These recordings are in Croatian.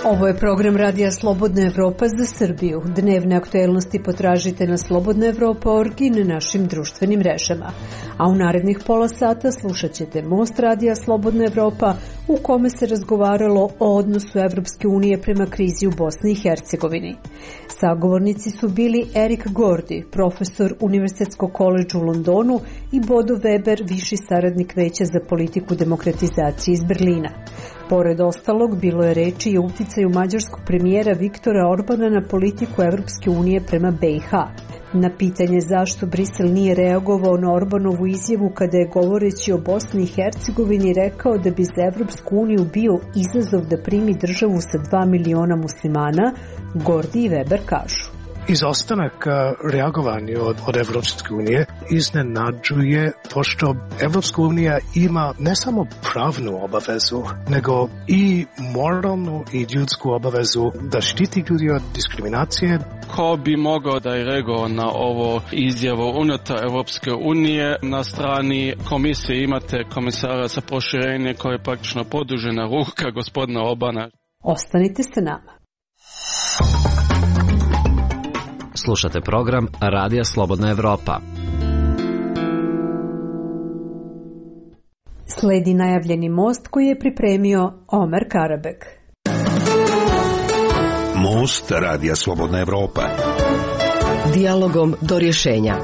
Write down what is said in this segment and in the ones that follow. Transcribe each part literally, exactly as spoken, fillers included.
Ovo je program Radija Slobodna Evropa za Srbiju. Dnevne aktuelnosti potražite na slobodna evropa tačka org i na našim društvenim mrežama. A u narednih pola sata slušat ćete Most Radija Slobodna Evropa u kome se razgovaralo o odnosu Evropske unije prema krizi u Bosni i Hercegovini. Sagovornici su bili Erik Gordi, profesor Univerzitetskog koledža u Londonu, i Bodo Weber, viši saradnik Veća za politiku demokratizacije iz Berlina. Pored ostalog, bilo je reči i o uticaju mađarskog premijera Viktora Orbana na politiku Evropske unije prema B i H. Na pitanje zašto Brisel nije reagovao na Orbanovu izjavu kada je govoreći o Bosni i Hercegovini rekao da bi za Evropsku uniju bio izazov da primi državu sa dva miliona muslimana, Gordi i Weber kažu. Izostanak reagovanja od, od Evropske unije iznenađuje, pošto Evropska unija ima ne samo pravnu obavezu, nego i moralnu i ljudsku obavezu da štiti ljudi od diskriminacije. Ko bi mogao da je reagovao na ovo izjavu unutar Evropske unije? Na strani komisije imate komisara za proširenje koji je praktično podužena ruka gospodina Orbana. Ostanite sa nama. Slušate program Radija Slobodna Evropa. Sledi najavljeni most koji je pripremio Omer Karabek. Most Radija Slobodna Evropa. Dijalogom do rješenja.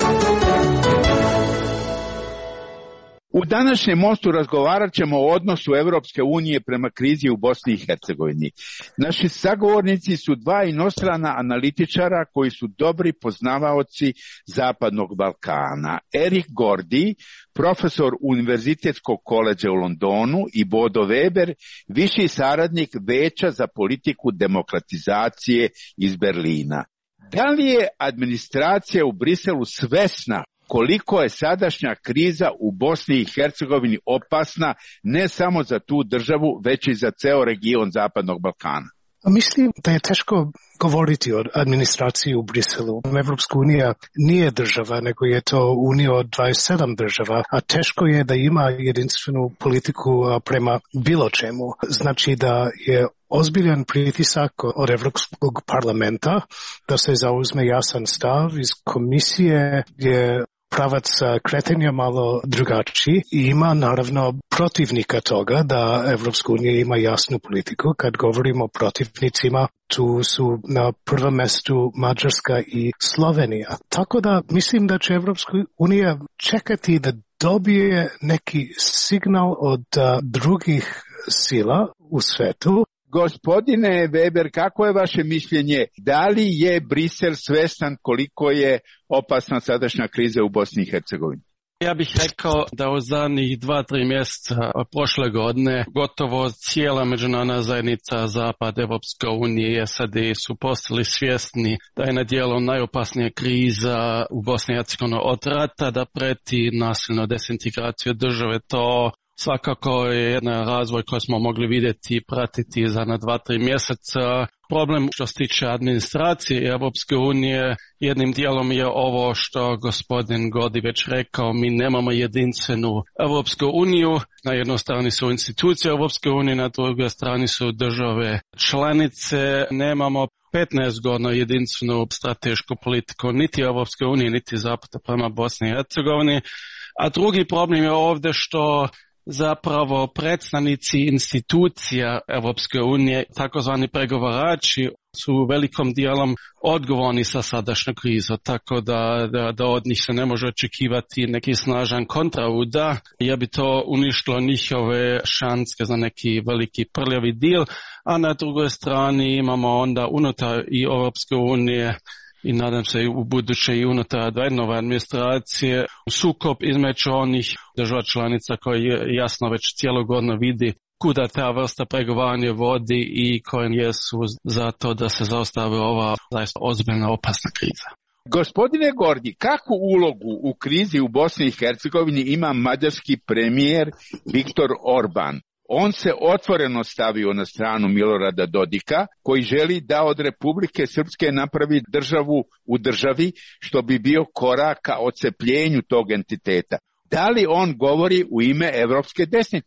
U današnjem mostu razgovarat ćemo o odnosu Evropske unije prema krizi u Bosni i Hercegovini. Naši sagovornici su dva inostrana analitičara koji su dobri poznavaoci Zapadnog Balkana. Erik Gordi, profesor Univerzitetskog koledža u Londonu, i Bodo Weber, viši saradnik Veća za politiku demokratizacije iz Berlina. Da li je administracija u Briselu svesna koliko je sadašnja kriza u Bosni i Hercegovini opasna ne samo za tu državu, već i za ceo region Zapadnog Balkana? Mislim da je teško govoriti o administraciji u Briselu. Evropska unija nije država, nego je to unija od dvadeset sedam država, a teško je da ima jedinstvenu politiku prema bilo čemu. Znači da je ozbiljan pritisak od Evropskog parlamenta da se zauzme jasan stav. Iz komisije je pravac kretanja malo drugačiji i ima naravno protivnika toga da Evropska unija ima jasnu politiku. Kad govorimo o protivnicima, tu su na prvom mjestu Mađarska i Slovenija. Tako da mislim da će Evropska unija čekati da dobije neki signal od uh, drugih sila u svetu. Gospodine Weber, kako je vaše mišljenje? Da li je Brisel svestan koliko je opasna sadašnja kriza u Bosni i Hercegovini? Ja bih rekao da u zadnjih dva, tri mjeseca prošle godine gotovo cijela međunarodna zajednica, Zapad, Evropska unija i S A D su postali svjesni da je na djelu najopasnija kriza u Bosni i Hercegovini od rata, da preti nasilno desintegraciju države. To svakako je jedan razvoj koji smo mogli vidjeti i pratiti za na dva, tri mjeseca. Problem što se tiče administracije Evropske unije jednim dijelom je ovo što gospodin Gordi već rekao, mi nemamo jedinstvenu Evropsku uniju. Na jednoj strani su institucije Evropske unije, na drugoj strani su države članice. Nemamo petnaest godina jedinstvenu stratešku politiku niti Evropske unije, niti Zapada prema Bosni i Hercegovini. A drugi problem je ovdje što zapravo predstavnici institucija Evropske unije, takozvani pregovarači, su velikom dijelom odgovorni sa sadašnjom krizom, tako da, da, da od njih se ne može očekivati neki snažan kontraudar, jer bi to uništilo njihove šanse za neki veliki prljavi deal, a na drugoj strani imamo onda unutar i Evropske unije i nadam se i u buduće i unutar nove administracije sukob između onih država članica koji jasno već cijelo godinu vidi kuda ta vrsta pregovaranja vodi i koji jesu za to da se zaustavi ova zaista ozbiljna opasna kriza. Gospodine Gordi, kakvu ulogu u krizi u Bosni i Hercegovini ima mađarski premijer Viktor Orban? On se otvoreno stavio na stranu Milorada Dodika, koji želi da od Republike Srpske napravi državu u državi, što bi bio korak ka odcepljenju tog entiteta. Da li on govori u ime evropske desnice?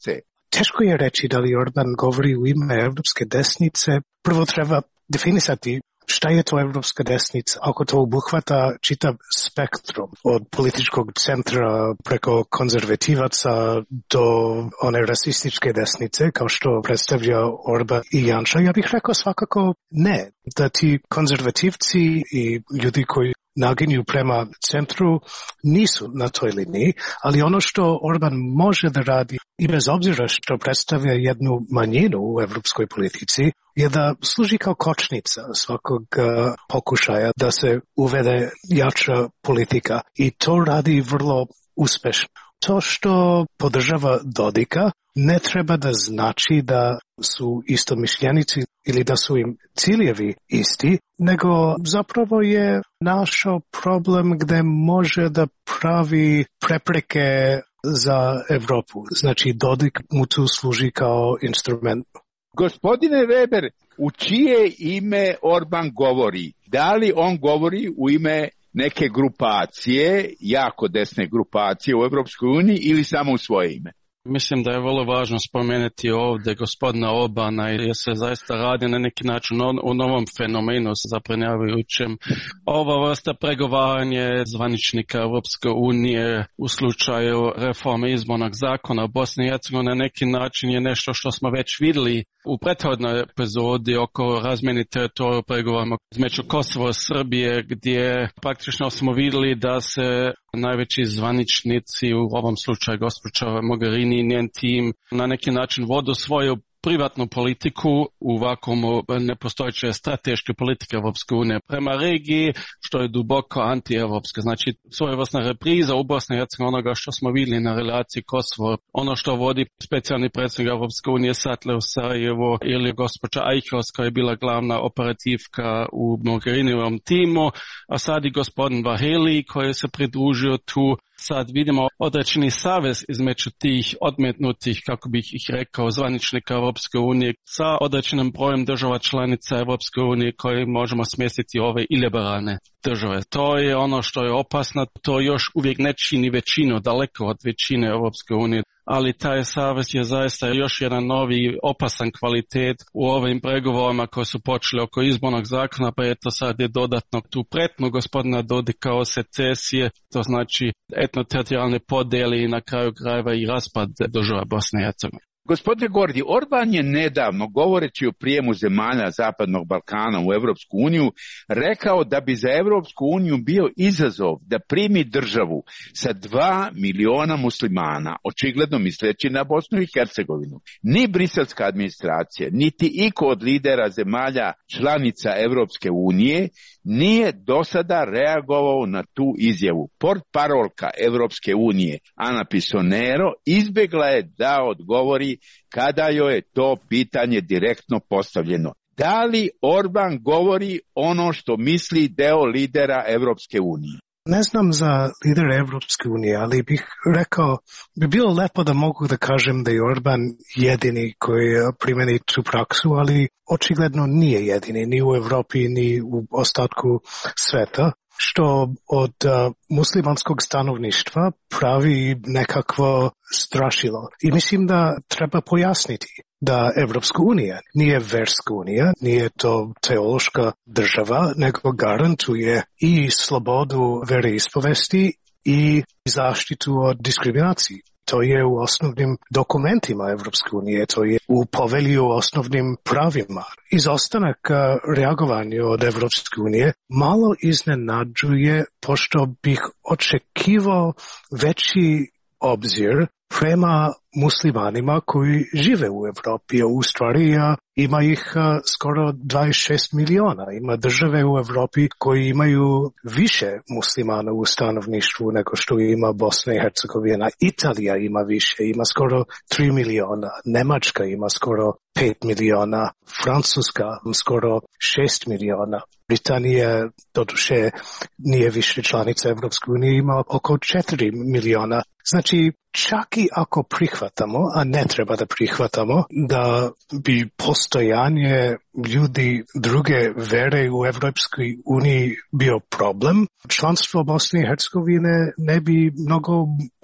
teško je reći da li Orban govori u ime evropske desnice. Prvo treba definisati šta je to evropska desnica, ako to obuhvata čitav spektrum od političkog centra preko konzervativaca do one rasističke desnice, kao što predstavlja Orban i Janša. Ja bih rekao svakako ne, da ti konzervativci i ljudi koji naginju prema centru nisu na toj liniji, ali ono što Orban može da radi, i bez obzira što predstavlja jednu manjinu u evropskoj politici, je da služi kao kočnica svakog uh, pokušaja da se uvede jača politika i to radi vrlo uspešno. To što podržava Dodika ne treba da znači da su istomišljenici ili da su im ciljevi isti, nego zapravo je našao problem gde može da pravi prepreke za Evropu. Znači Dodik mu tu služi kao instrument. Gospodine Weber, u čije ime Orban govori? Da li on govori u ime neke grupacije, jako desne grupacije u Evropskoj uniji ili samo u svoje ime? Mislim da je vrlo važno spomenuti ovdje gospodina Orbana jer se zaista radi na neki način o novom fenomenu zabrinjavajućem. Ova vrsta pregovaranja zvaničnika Europske unije u slučaju reforme izbornog zakona u Bosni i Hercegovini na neki način je nešto što smo već vidjeli u prethodnoj epizodi oko razmjene teritorija u pregovorima između Kosova i Srbije, gdje praktično smo vidjeli da se najveći zvaničnici, u ovom slučaju gospođa Mogherini i njen tim, na neki način vodu svoju privatnu politiku u vakuumu nepostojeće strateške politike Evropske unije prema regiji, što je duboko anti-evropske. Znači, svojevrsna repriza u Bosni i Hercegovini onoga što smo vidjeli na relaciji Kosovo. Ono što vodi specijalni predsjednik Evropske unije Satle u Sarajevo ili gospođa Eichhorst koja je bila glavna operativka u Mogherinijevom timu, a sad i gospodin Vaheli koji se pridružio tu. Sad vidimo određeni savez između tih odmetnutih, kako bih ih rekao, zvaničnika Evropske unije sa određenim brojem država članica Evropske unije koji možemo smjestiti ove iliberalne države. To je ono što je opasno, to još uvijek ne čini većinu, daleko od većine Evropske unije. Ali taj savez je zaista još jedan novi opasan kvalitet u ovim pregovorima koji su počeli oko izbornog zakona, pa eto sad je dodatno tu pretnu gospodina Dodika o secesije, to znači etnoteritorijalne podjele i na kraju krajeva i raspad država Bosne i Hercegovine. Gospodine Gordi, Orban je nedavno, govoreći o prijemu zemalja Zapadnog Balkana u Evropsku uniju, rekao da bi za Evropsku uniju bio izazov da primi državu sa dva miliona muslimana, očigledno misleći na Bosnu i Hercegovinu. Ni briselska administracija, niti iko od lidera zemalja članica Evropske unije nije do sada reagovao na tu izjavu. Portparolka Evropske unije Ana Pisonero izbjegla je da odgovori kada joj je to pitanje direktno postavljeno. Da li Orban govori ono što misli deo lidera Evropske unije? Ne znam za lidera Evropske unije, ali bih rekao, bi bilo lepo da mogu da kažem da je Orban jedini koji primeni tu praksu, ali očigledno nije jedini, ni u Evropi, ni u ostatku sveta, što od uh, muslimanskog stanovništva pravi nekakvo strašilo. I mislim da treba pojasniti da Evropska unija nije verska unija, nije to teološka država, nego garantuje i slobodu veroispovesti i zaštitu od diskriminacije. To je u osnovnim dokumentima Evropske unije, to je u povelji o osnovnim pravima. Izostanak reagovanja od Evropske unije malo iznenađuje, pošto bih očekivao veći obzir prema muslimanima koji žive u Evropi. U stvari ima ih skoro dvadeset šest miliona. Ima države u Evropi koji imaju više muslimana u stanovništvu nego što ima Bosna i Hercegovina. Italija ima više, ima skoro tri miliona. Nemačka ima skoro pet miliona. Francuska skoro šest miliona. Britanija, doduše, nije više članica Evropske unije, ima oko četiri miliona. Znači, čak i ako prihvatamo, a ne treba da prihvatamo, da bi postojanje ljudi druge vere u Evropskoj uniji bio problem, članstvo Bosne i Hercegovine ne bi mnogo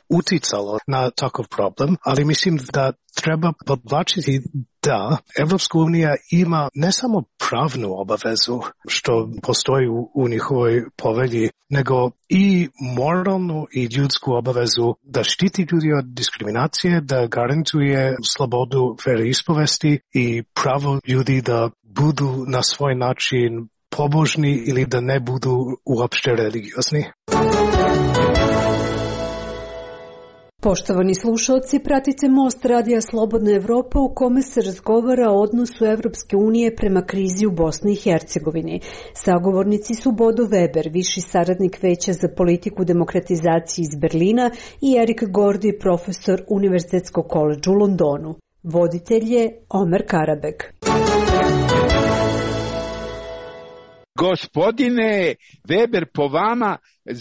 uticalo na takav problem, ali mislim da treba podvlačiti da Evropska unija ima ne samo pravnu obavezu što postoji u, u njihovoj povelji, nego i moralnu i ljudsku obavezu da štiti ljudi od diskriminacije, da garantuje slobodu veroispovesti i pravo ljudi da budu na svoj način pobožni ili da ne budu uopšte religiozni. Poštovani slušalci, pratite Most Radija Slobodna Evropa u kome se razgovara o odnosu Evropske unije prema krizi u Bosni i Hercegovini. Sagovornici su Bodo Weber, viši saradnik Veća za politiku demokratizacije iz Berlina, i Erik Gordi, profesor Univerzitetskog koledža u Londonu. Voditelj je Omer Karabek. Gospodine Weber, po vama,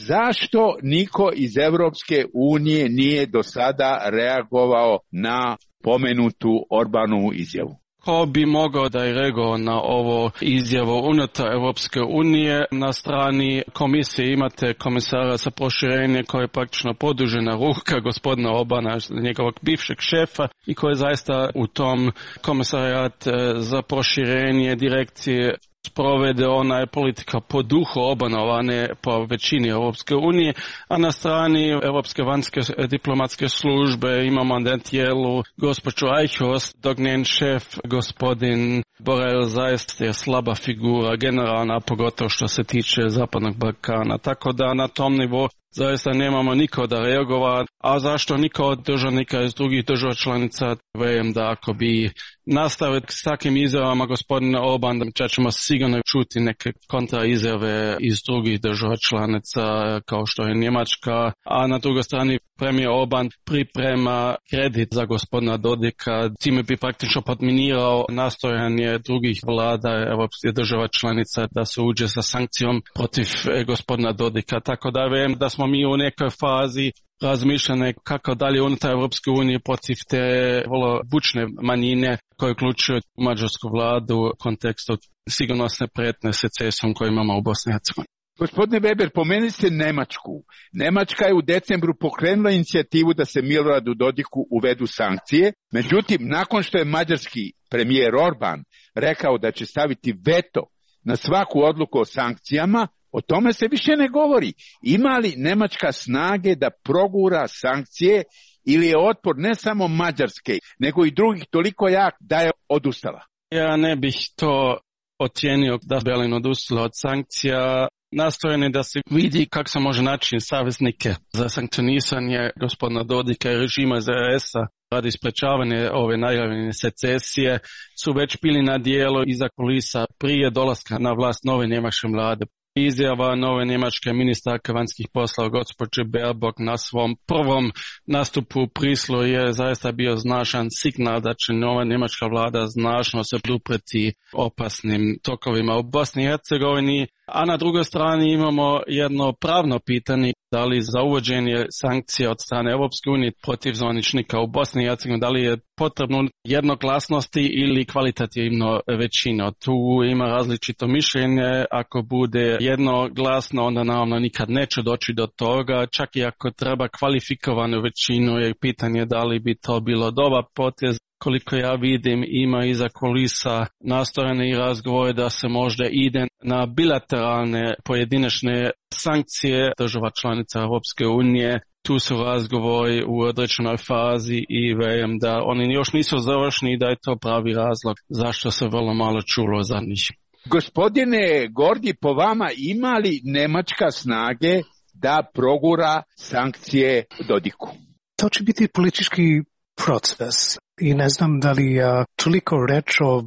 zašto niko iz Evropske unije nije do sada reagovao na pomenutu Orbanovu izjavu? Ko bi mogao da je reagovao na ovo izjavu unutar Evropske unije? Na strani komisije imate komisara za proširenje koji je praktično podužena ruka gospodina Orbana, njegovog bivšeg šefa, i koji je zaista u tom komisarijat za proširenje direkcije sprovede ona je politika po duhu Orbanova, ne po većini Europske unije, a na strani Europske vanjske diplomatske službe imamo na tijelu gospođu Eichhorst, dok njen šef, gospodin Borrell, zaista je slaba figura generalna, pogotovo što se tiče Zapadnog Balkana. Tako da na tom nivou zaista nemamo niko da reagova, a zašto niko od državnika iz drugih država članica? Vjerujem da ako bi nastavili s takvim izjavama gospodina Orban, da ćemo sigurno čuti neke kontra izjave iz drugih država članica kao što je Njemačka, a na drugoj strani premijer Orban priprema kredit za gospodina Dodika, time bi praktično podminirao nastojanje drugih vlada evropskih država članica da se uđe sa sankcijom protiv gospodina Dodika. Tako da vjerujem da smo mi u nekoj fazi razmišljane kako dalje unutar Evropske unije protiv te vrlo bučne manjine koje uključuju mađarsku vladu u kontekstu sigurnosne prijetnje secesijom koju imamo u Bosni i Hercegovini. Gospodine Weber, pomenuli ste Nemačku. Nemačka je u decembru pokrenula inicijativu da se Miloradu Dodiku uvedu sankcije, međutim, nakon što je mađarski premijer Orban rekao da će staviti veto na svaku odluku o sankcijama, o tome se više ne govori. Ima li Nemačka snage da progura sankcije ili je otpor ne samo Mađarske, nego i drugih toliko jak da je odustala? Ja ne bih to ocijenio da Berlin odustala od sankcija. Nastojeno je da se vidi kako se može naći saveznike za sankcionisanje gospodina Dodika i režima Z R S-a radi sprečavanja ove najavljene secesije su već bili na dijelu iza kulisa prije dolaska na vlast nove njemačke vlade. Izjava nove njemačke ministarke vanjskih poslova gospođe Baerbock na svom prvom nastupu u Brislu je zaista bio značajan signal da će nova njemačka vlada značajno se podupreti opasnim tokovima u Bosni i Hercegovini, a na drugoj strani imamo jedno pravno pitanje, da li za uvođenje sankcija od strane Europske unije protiv zvaničnika u Bosni i Hercegovini, da li je potrebno jednoglasnosti ili kvalitativno većina. Tu ima različito mišljenje, ako bude jednoglasno, onda naravno nikad neće doći do toga, čak i ako treba kvalifikovanu većinu, je pitanje da li bi to bilo dobar potez. Koliko ja vidim, ima iza kulisa nastojane i razgovore da se možda ide na bilateralne pojedinačne sankcije država članica Europske unije. Tu su razgovori u određenoj fazi i vjerujem da oni još nisu završeni i da je to pravi razlog zašto se vrlo malo čulo za njih. Gospodine Gordi, po vama ima li Nemačka snage da progura sankcije Dodiku? To će biti politički proces i ne znam da li je toliko reč o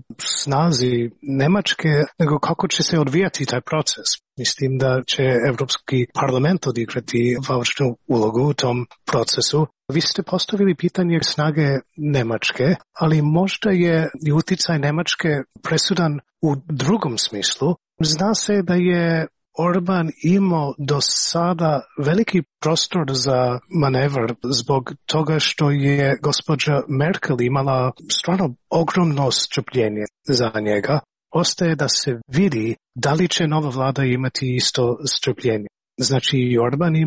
snazi Nemačke, nego kako će se odvijati taj proces. Mislim da će Evropski parlament odigrati važnu ulogu u tom procesu. Vi ste postavili pitanje snage Nemačke, ali možda je i uticaj Nemačke presudan u drugom smislu. Zna se da je Orban imao do sada veliki prostor za manevr zbog toga što je gospođa Merkel imala stvarno ogromno strpljenje za njega. Ostaje da se vidi da li će nova vlada imati isto strpljenje. Znači, Orban ima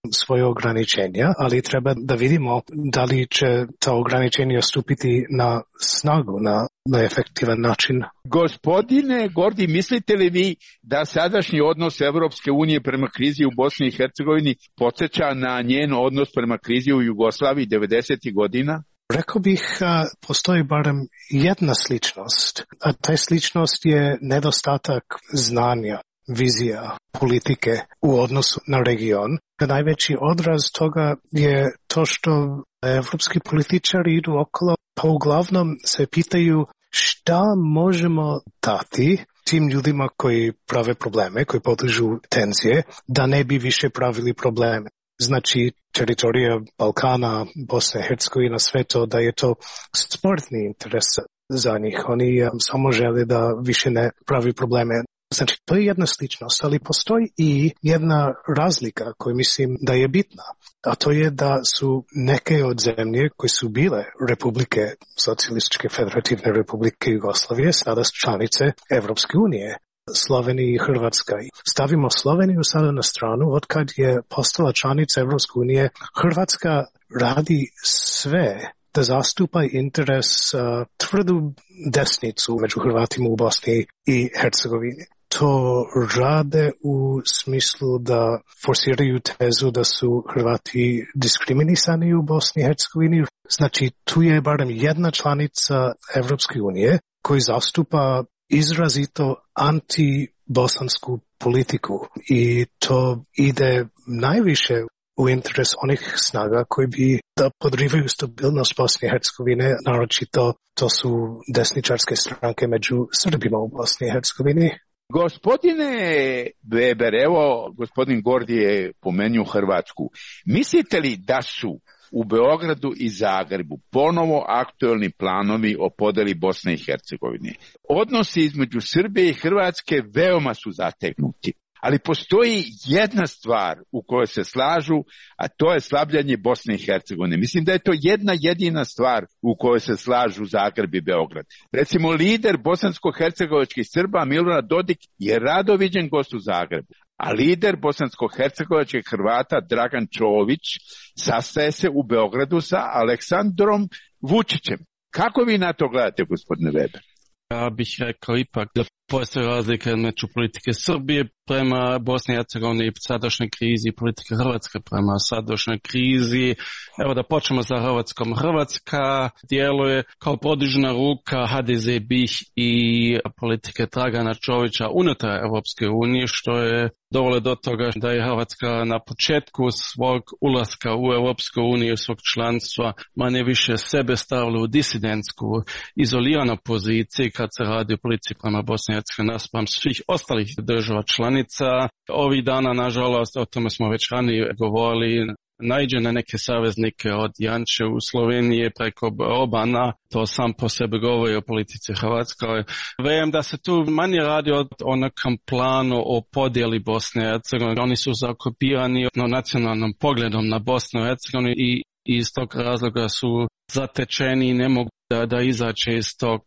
svoje ograničenja, ali treba da vidimo da li će ta ograničenja stupiti na snagu, na, na efektivan način. Gospodine Gordi, mislite li vi da sadašnji odnos Evropske unije prema krizi u Bosni i Hercegovini podsjeća na njen odnos prema krizi u Jugoslaviji devedesetih godina? Rekao bih, a, postoji barem jedna sličnost, a taj sličnost je nedostatak znanja, vizija, politike u odnosu na region. Najveći odraz toga je to što evropski političari idu okolo, pa uglavnom se pitaju šta možemo dati tim ljudima koji prave probleme, koji podižu tenzije, da ne bi više pravili probleme. Znači, teritorija Balkana, Bosna i Hercegovina, sve to, da je to sportni interes za njih. Oni um, samo žele da više ne pravi probleme. Znači, to je jedna sličnost, ali postoji i jedna razlika koju mislim da je bitna. A to je da su neke od zemlje koje su bile republike, socijalističke federativne republike Jugoslavije, sada članice Evropske unije. Slovenija i Hrvatska. Stavimo Sloveniju sada na stranu, otkad je postala članica Evropske unije, Hrvatska radi sve da zastupa interes uh, tvrdu desnicu među Hrvatima u Bosni i Hercegovini. To rade u smislu da forsiraju tezu da su Hrvati diskriminisani u Bosni i Hercegovini. Znači, tu je barem jedna članica Evropske unije koji zastupa izrazito anti-bosansku politiku i to ide najviše u interes onih snaga koji bi da podrivaju stabilnost Bosne i Hercegovine, naročito to su desničarske stranke među Srbima u Bosni i Hercegovini. Gospodine Weber, evo gospodin Gordi je pomenuo Hrvatsku. Mislite li da su u Beogradu i Zagrebu ponovo aktuelni planovi o podeli Bosne i Hercegovine? Odnosi između Srbije i Hrvatske veoma su zategnuti, ali postoji jedna stvar u kojoj se slažu, a to je slabljanje Bosne i Hercegovine. Mislim da je to jedna jedina stvar u kojoj se slažu Zagreb i Beograd. Recimo, lider bosansko-hercegovačkih Srba Milorad Dodik je rado viđen gost u Zagrebu, a lider bosansko-hercegovačkih Hrvata Dragan Čović sastaje se u Beogradu sa Aleksandrom Vučićem. Kako vi na to gledate, gospodine Weber? Ja bih rekao ipak da postoje razlike među politike Srbije prema Bosni i Hercegovini i sadašnjoj krizi i politike Hrvatske prema sadašnjoj krizi. Evo da počnemo sa Hrvatskom. Hrvatska djeluje kao produžena ruka ha de ze BiH i politike Dragana Čovića unutar Evropske unije, što je dovelo do toga da je Hrvatska na početku svog ulaska u Evropsku uniju, svog članstva, manje više sebe stavila u disidentsku, izoliranu poziciju kad se radi o politici prema Bosni i Hercegovini naspram svih ostalih država članica. Ovih dana, nažalost, o tome smo već ranije govorili, naiđe na neke saveznike od Janče u Sloveniji preko Obana, to sam po sebi govori o politici Hrvatskoj. Vjerujem da se tu manje radi o, o nekom planu o podjeli Bosne i Hercegovine. Oni su zaokupirani no, nacionalnom pogledom na Bosnu i Hercegovinu i iz tog razloga su zatečeni i ne mogu da, da izaće iz tog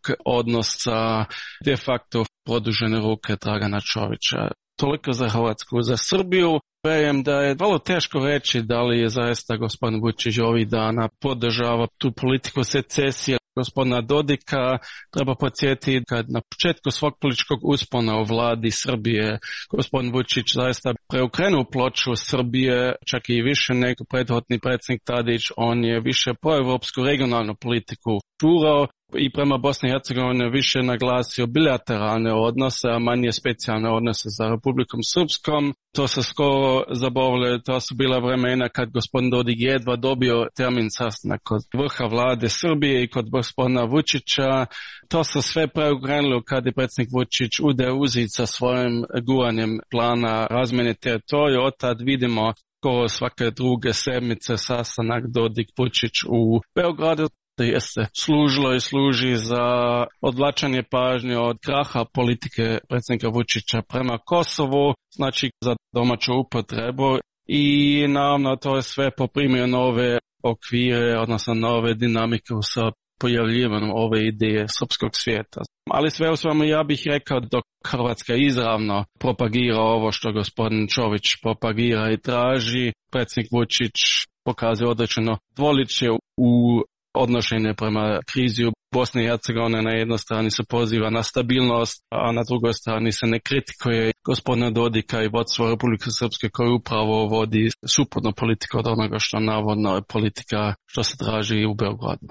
odnosa de facto produžene ruke Dragana Čovića. Toliko za Hrvatsku. Za Srbiju vjerujem da je vrlo teško reći da li je zaista gospodin Vučić ovih dana podržava tu politiku secesije gospodina Dodika. Treba podsjetiti kad na početku svog političkog uspona u vladi Srbije gospodin Vučić zaista preokrenuo ploču Srbije, čak i više nego prethodni predsjednik Tadić. On je više proevropsku regionalnu politiku šurao i prema Bosni i Hercegovini više naglasio bilateralne odnose, a manje specijalne odnose sa Republikom Srpskom. To se skoro zaboravilo, to su bila vremena kad gospodin Dodik jedva dobio termin sastanak kod vrha vlade Srbije i kod gospodina Vučića. To se sve preokrenulo kad je predsjednik Vučić ude uzit sa svojim guranjem plana razmjene teritorija. Od tad vidimo skoro svake druge sedmice sastanak Dodik Vučić u Beogradu. Je se služilo i služi za odvlačanje pažnje od kraha politike predsjednika Vučića prema Kosovu, znači za domaću upotrebu i naravno to je sve poprimio nove okvire, odnosno nove dinamike sa pojavljivanjem ove ideje srpskog svijeta. Ali sve u svemu ja bih rekao dok Hrvatska izravno propagira ovo što gospodin Čović propagira i traži, predsjednik Vučić pokazuje određeno dvoličje u odnošenje prema krizi u Bosni i Hercegovine. Na jednoj strani se poziva na stabilnost, a na drugoj strani se ne kritikuje gospodina Dodika i vodstvo Republike Srpske koji upravo vodi suprotnu politiku od onoga što navodno je politika što se traži u Beogradu.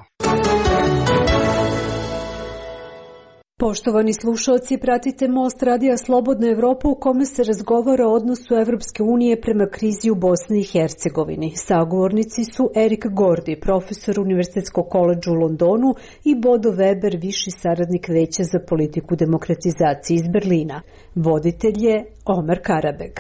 Poštovani slušalci, pratite Most Radija Slobodna Evropa u kome se razgovara o odnosu Evropske unije prema krizi u Bosni i Hercegovini. Sagovornici su Erik Gordi, profesor Univerzitetskog koledža u Londonu, i Bodo Weber, viši saradnik Veća za politiku demokratizacije iz Berlina. Voditelj je Omer Karabeg.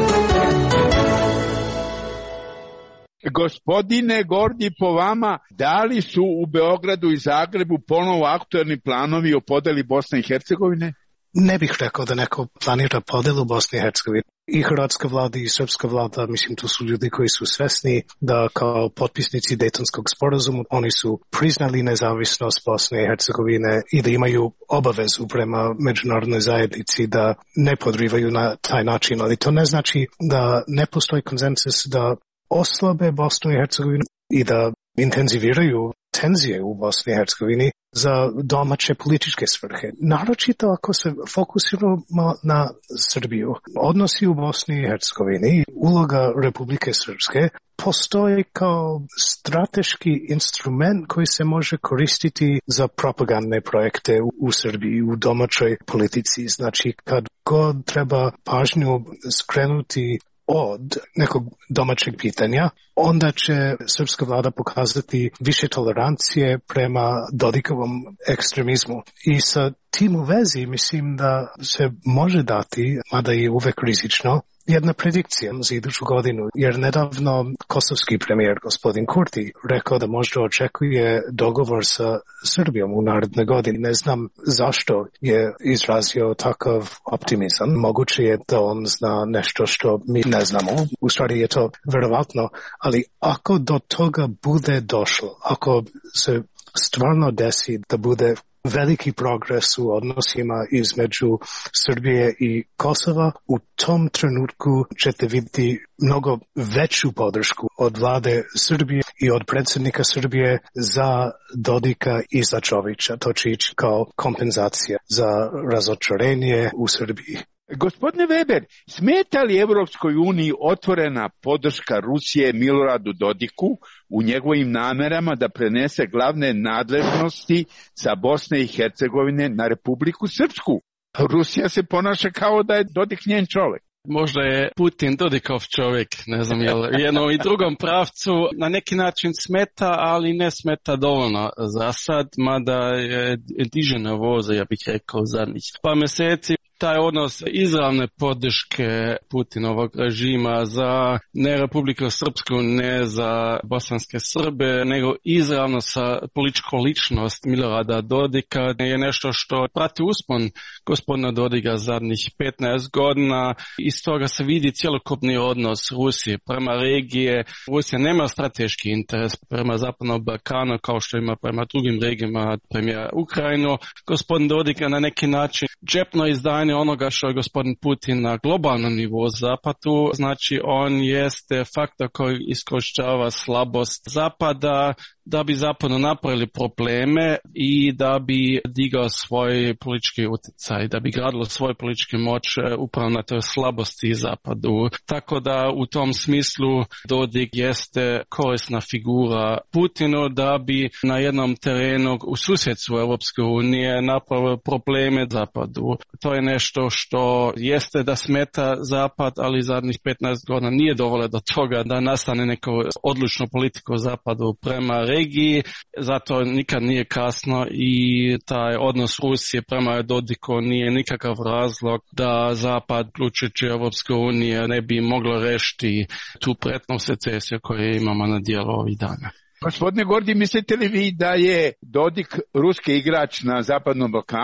Gospodine Gordi, po vama, da li su u Beogradu i Zagrebu ponovo aktuelni planovi o podeli Bosne i Hercegovine? Ne bih rekao da neko planira podelu Bosne i Hercegovine. I hrvatska vlada i srpska vlada, mislim, tu su ljudi koji su svesni da kao potpisnici Dejtonskog sporazuma oni su priznali nezavisnost Bosne i Hercegovine i da imaju obavezu prema međunarodnoj zajednici da ne podrivaju na taj način, ali to ne znači da ne postoji konsenzus da oslabe Bosnu i Hercegovinu i da intenziviraju tenzije u Bosni i Hercegovini za domaće političke svrhe. Naročito ako se fokusiramo na Srbiju. Odnosi u Bosni i Hercegovini, uloga Republike Srpske postoji kao strateški instrument koji se može koristiti za propagandne projekte u Srbiji, u domaćoj politici. Znači, kad god treba pažnju skrenuti od nekog domaćeg pitanja, onda će srpska vlada pokazati više tolerancije prema Dodikovom ekstremizmu. I sa tim u vezi mislim da se može dati, mada je uvek rizično, jedna predikcija za iduću godinu, jer nedavno kosovski premijer gospodin Kurti rekao da možda očekuje dogovor sa Srbijom u naredne godini. Ne znam zašto je izrazio takav optimizam. Moguće je da on zna nešto što mi ne znamo. U stvari je to verovatno, ali ako do toga bude došlo, ako se stvarno desi da bude veliki progres u odnosima između Srbije i Kosova, u tom trenutku ćete vidjeti mnogo veću podršku od vlade Srbije i od predsjednika Srbije za Dodika i za Čovića. To će ići kao kompenzacija za razočarenje u Srbiji. Gospodine Weber, smeta li Evropskoj uniji otvorena podrška Rusije Miloradu Dodiku u njegovim namerama da prenese glavne nadležnosti sa Bosne i Hercegovine na Republiku Srpsku? Rusija se ponaša kao da je Dodik njen čovjek. Možda je Putin Dodikov čovjek, ne znam, je li jednom i drugom pravcu na neki način smeta, ali ne smeta dovoljno za sad, mada je dižena voza, ja bih rekao, zadnjih pa mjeseci. Taj odnos izravne podrške Putinovog režima za ne Republiku Srpsku, ne za bosanske Srbe, nego izravno sa političkom ličnost Milorada Dodika je nešto što prati uspon gospodina Dodika zadnjih petnaest godina. Iz toga se vidi cjelokupni odnos Rusije prema regije. Rusija nema strateški interes prema Zapadnom Balkanu kao što ima prema drugim regijama, prema Ukrajinu. Gospodin Dodik na neki način džepno izdanje onoga što je gospodin Putin na globalnom nivou zapadu, znači on jeste faktor koji iskorištava slabost zapada da bi zapadno napravili probleme i da bi digao svoj politički utjecaj, da bi gradilo svoj politički moć upravo na toj slabosti zapadu. Tako da u tom smislu Dodik jeste korisna figura Putinu da bi na jednom terenu u susjedstvu Europske unije napravio probleme zapadu. To je nešto što jeste da smeta zapad, ali zadnjih petnaest godina nije dovoljno do toga da nastane neko odlučno politiku zapadu prema regiji, zato nikad nije kasno i taj odnos Rusije prema Dodiku nije nikakav razlog da zapad, uključujući Europske unije, ne bi moglo rešiti tu pretnu secesiju koju imamo na dijelu ovih dana. Gospodine Gordi, mislite li vi da je Dodik ruski igrač na Zapadnom Balkanu?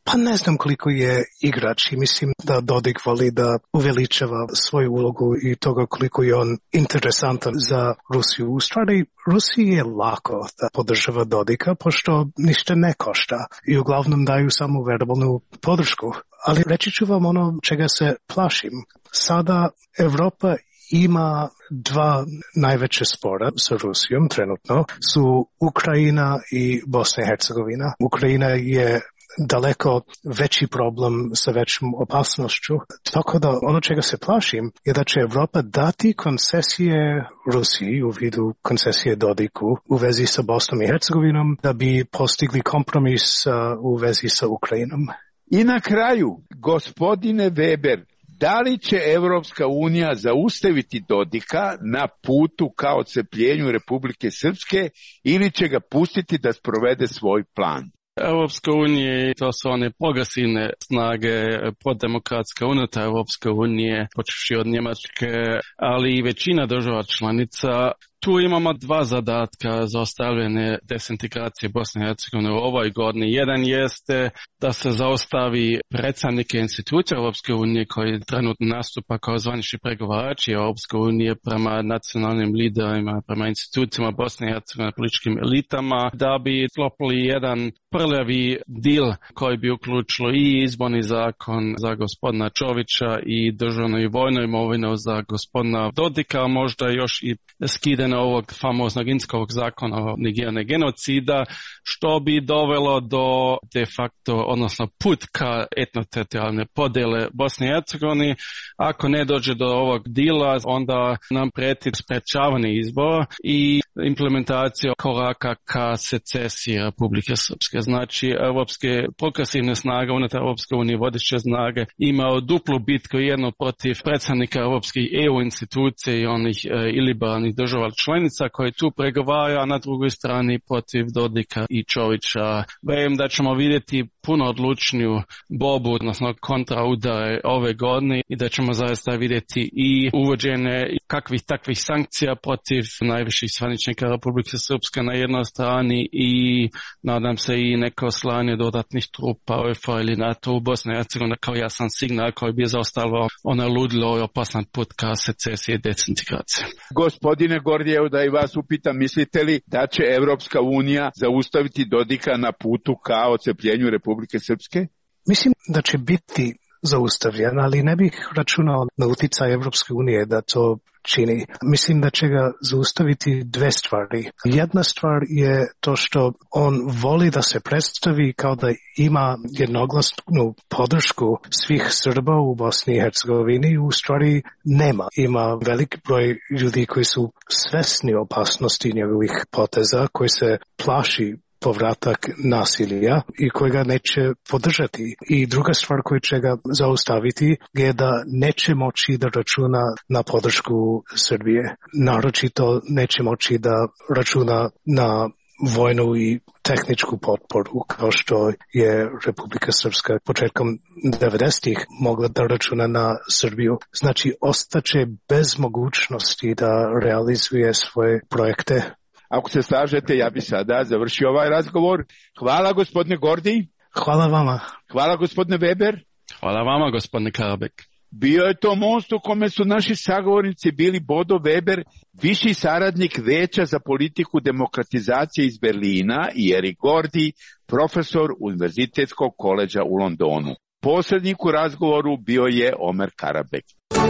Pa ne znam koliko je igrač i mislim da Dodik voli da uveličava svoju ulogu i toga koliko je on interesantan za Rusiju. U stvari, Rusiji je lako da podržava Dodika, pošto ništa ne košta i uglavnom daju samo verbalnu podršku. Ali reći ću vam ono čega se plašim. Sada Evropa ima dva najveće spora sa Rusijom trenutno, su Ukrajina i Bosna i Hercegovina. Ukrajina je daleko veći problem sa većom opasnošću. Tako da ono čega se plašim je da će Evropa dati koncesije Rusiji u vidu koncesije Dodiku u vezi sa Bosnom i Hercegovinom da bi postigli kompromis uh, u vezi sa Ukrajinom. I na kraju, gospodine Weber, da li će Evropska unija zaustaviti Dodika na putu ka odcepljenju Republike Srpske ili će ga pustiti da sprovede svoj plan? Europska unija, to su one progresivne snage proddemokratske unutar Europske unije, počevši od Njemačke, ali i većina država članica. Tu imamo dva zadatka za ostavljanje desintegracije Bosne i Hercegovine u ovoj godini. Jedan jeste da se zaustavi predstavnike institucija Europske unije koji trenutno nastupa kao zvanični pregovarači Europske unije prema nacionalnim liderima, prema institucijama Bosne i Hercegovine, političkim elitama, da bi sklopili jedan prljavi dil koji bi uključilo i izborni zakon za gospodina Čovića i državnu i vojnu imovinu za gospodina Dodika, možda još i skidanje ovog famoznog Inskovog zakona o negiranje genocida, što bi dovelo do de facto, odnosno put ka etnoteritorijalne podjele Bosne i Hercegovine. Ako ne dođe do ovog dila, onda nam prijeti sprečavanje izbora i implementacija koraka ka secesiji Republike Srpske. Znači, evropske progresivne snage unutar Europske unije, vodeće snage, imao duplu bitku, jedno protiv predstavnika europskih E U institucija i onih e, iliberalnih država članica koji tu pregovaraju, a na drugoj strani protiv Dodika i Čovića. Vjerujem da ćemo vidjeti puno odlučniju borbu, odnosno kontraudare ove godine i da ćemo zaista vidjeti i uvođenje kakvih takvih sankcija protiv najviših zvaničnika Republike Srpske na jednoj strani i nadam se i neko slanje dodatnih trupa U E F A ili NATO u Bosni i Hercegovini kao jasan signal koji bi zaustavio ona ludilo i opasan put ka secesiji i desintegraciji. Gospodine Gordijev, da i vas upitam, mislite li da će Evropska unija zaustaviti Dodika na putu ka odcepljenju Republike Srpske? Mislim da će biti zaustavljen, ali ne bih računao na utjecaj Evropske unije da to čini. Mislim da će ga zaustaviti dve stvari. Jedna stvar je to što on voli da se predstavi kao da ima jednoglasnu podršku svih Srba u Bosni i Hercegovini. U stvari nema. Ima velik broj ljudi koji su svesni opasnosti njegovih poteza, koji se plaši povratak nasilja i koji ga neće podržati. I druga stvar koja će ga zaustaviti je da neće moći da računa na podršku Srbije. Naročito neće moći da računa na vojnu i tehničku potporu kao što je Republika Srpska početkom devedesetih mogla da računa na Srbiju. Znači, ostaće bez mogućnosti da realizuje svoje projekte. Ako se slažete, ja bi sada završio ovaj razgovor. Hvala gospodine Gordi. Hvala vama. Hvala gospodine Weber. Hvala vama gospodine Karabek. Bio je to most u kome su naši sagovornici bili Bodo Weber, viši saradnik Veća za politiku demokratizacije iz Berlina, i Erik Gordi, profesor Univerzitetskog koledža u Londonu. Posrednik u razgovoru bio je Omer Karabek.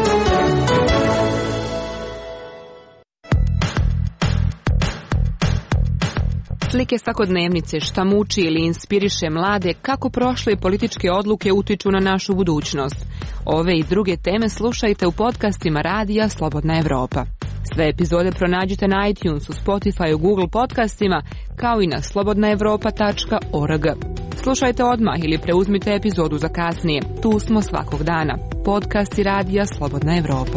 Slike svakodnevnice, šta muči ili inspiriše mlade, kako prošle političke odluke utiču na našu budućnost. Ove i druge teme slušajte u podcastima Radija Slobodna Evropa. Sve epizode pronađite na iTunesu, Spotify, Google podcastima, kao i na slobodna evropa tačka org. Slušajte odmah ili preuzmite epizodu za kasnije. Tu smo svakog dana. Podcasti Radija Slobodna Evropa.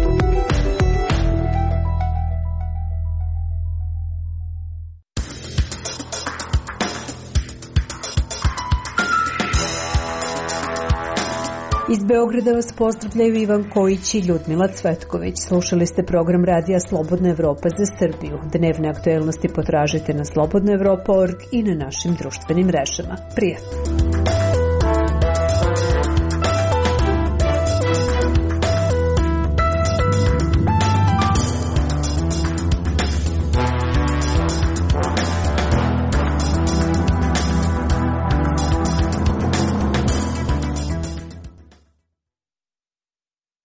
Iz Beograda vas pozdravljaju Ivan Kojić i Ljudmila Cvetković. Slušali ste program Radija Slobodna Evropa za Srbiju. Dnevne aktuelnosti potražite na slobodna evropa tačka org i na našim društvenim mrežama. Prijatno!